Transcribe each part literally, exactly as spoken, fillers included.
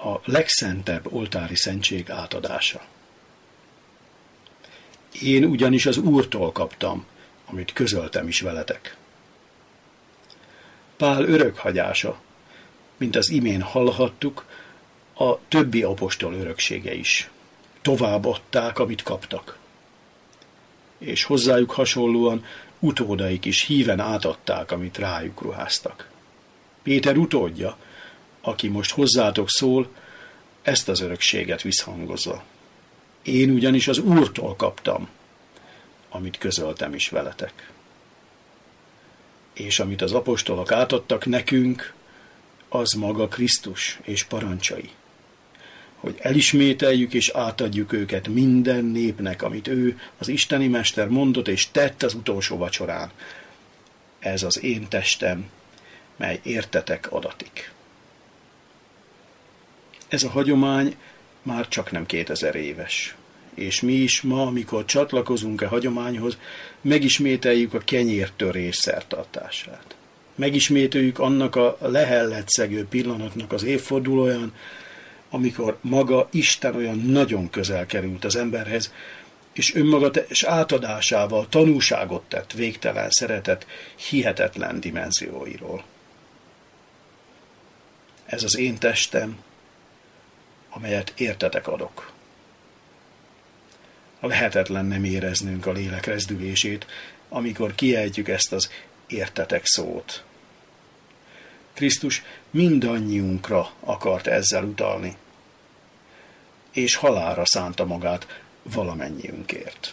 a legszentebb oltári szentség átadása. Én ugyanis az Úrtól kaptam, amit közöltem is veletek. Pál örökhagyása, mint az imén hallhattuk, a többi apostol öröksége is. Továbbadták, amit kaptak. És hozzájuk hasonlóan utódaik is híven átadták, amit rájuk ruháztak. Péter utódja, aki most hozzátok szól, ezt az örökséget visszhangozza. Én ugyanis az Úrtól kaptam, amit közöltem is veletek. És amit az apostolok átadtak nekünk, az maga Krisztus és parancsai, hogy elismételjük és átadjuk őket minden népnek, amit ő, az isteni mester mondott és tett az utolsó vacsorán. Ez az én testem, mely értetek adatik. Ez a hagyomány már csak nem kétezer éves, és mi is ma, amikor csatlakozunk a hagyományhoz, megismételjük a kenyértörés szertartását. Megismételjük annak a lehelletszegő pillanatnak az évfordulóján, amikor maga Isten olyan nagyon közel került az emberhez, és önmaga és átadásával tanúságot tett végtelen szeretet hihetetlen dimenzióiról. Ez az én testem, amelyet értetek adok. Lehetetlen nem éreznünk a lélek rezdülését, amikor kiejtjük ezt az értetek szót. Krisztus mindannyiunkra akart ezzel utalni, és halálra szánta magát valamennyiünkért.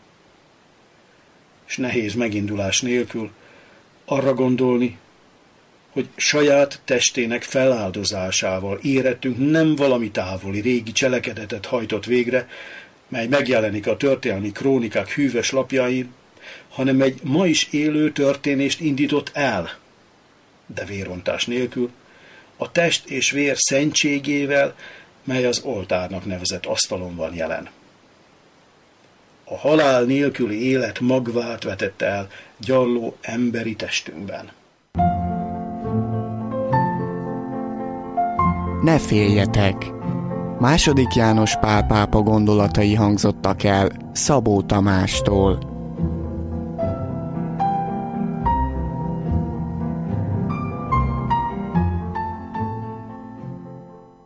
És nehéz megindulás nélkül arra gondolni, hogy saját testének feláldozásával érettünk nem valami távoli régi cselekedetet hajtott végre, mely megjelenik a történelmi krónikák hűvös lapjain, hanem egy ma is élő történést indított el, de vérontás nélkül, a test és vér szentségével, mely az oltárnak nevezett asztalon van jelen. A halál nélküli élet magvát vetette el gyarló emberi testünkben. Ne féljetek! Második János Pál pápa gondolatai hangzottak el Szabó Tamástól.